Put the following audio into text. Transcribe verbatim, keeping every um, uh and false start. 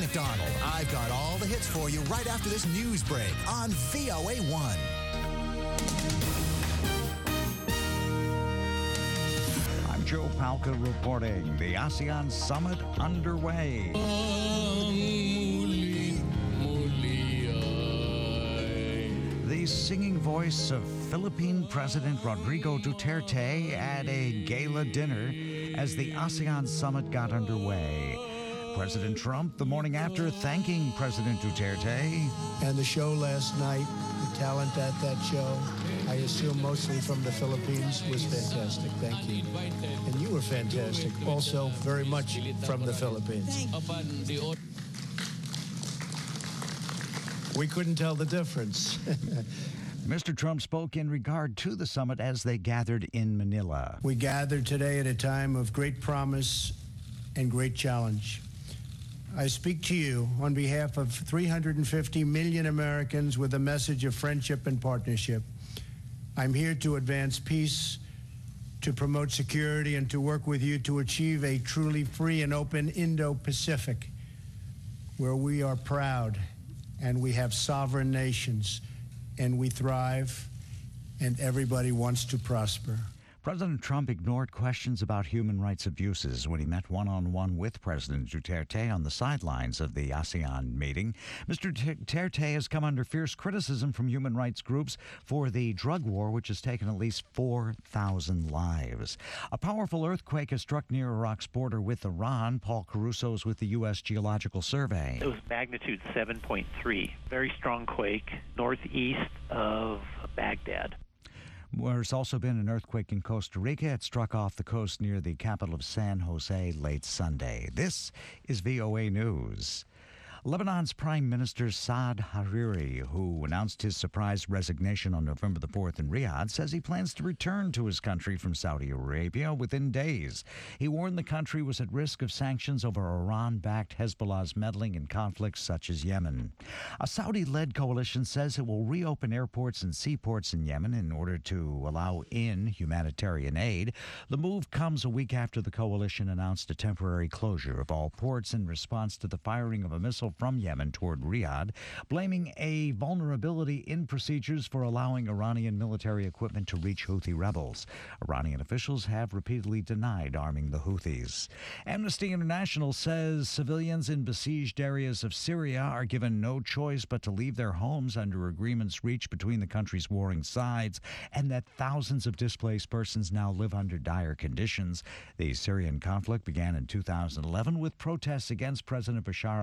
McDonald. I've got all the hits for you right after this news break on V O A one. I'm Joe Palca reporting. The ASEAN Summit underway. The singing voice of Philippine President Rodrigo Duterte at a gala dinner as the ASEAN Summit got underway. President Trump, the morning after, thanking President Duterte. And the show last night, the talent at that show, I assume mostly from the Philippines, was fantastic. Thank you. And you were fantastic, also very much from the Philippines. We couldn't tell the difference. Mister Trump spoke in regard to the summit as they gathered in Manila. We gathered today at a time of great promise and great challenge. I speak to you on behalf of three hundred fifty million Americans with a message of friendship and partnership. I'm here to advance peace, to promote security, and to work with you to achieve a truly free and open Indo-Pacific, where we are proud and we have sovereign nations and we thrive and everybody wants to prosper. President Trump ignored questions about human rights abuses when he met one-on-one with President Duterte on the sidelines of the ASEAN meeting. Mister Duterte has come under fierce criticism from human rights groups for the drug war, which has taken at least four thousand lives. A powerful earthquake has struck near Iraq's border with Iran. Paul Caruso is with the U S Geological Survey. It was magnitude seven point three. Very strong quake northeast of Baghdad. There's also been an earthquake in Costa Rica. It struck off the coast near the capital of San Jose late Sunday. This is V O A News. Lebanon's Prime Minister Saad Hariri, who announced his surprise resignation on November the fourth in Riyadh, says he plans to return to his country from Saudi Arabia within days. He warned the country was at risk of sanctions over Iran-backed Hezbollah's meddling in conflicts such as Yemen. A Saudi-led coalition says it will reopen airports and seaports in Yemen in order to allow in humanitarian aid. The move comes a week after the coalition announced a temporary closure of all ports in response to the firing of a missile from Yemen toward Riyadh, blaming a vulnerability in procedures for allowing Iranian military equipment to reach Houthi rebels. Iranian officials have repeatedly denied arming the Houthis. Amnesty International says civilians in besieged areas of Syria are given no choice but to leave their homes under agreements reached between the country's warring sides, and that thousands of displaced persons now live under dire conditions. The Syrian conflict began in two thousand eleven with protests against President Bashar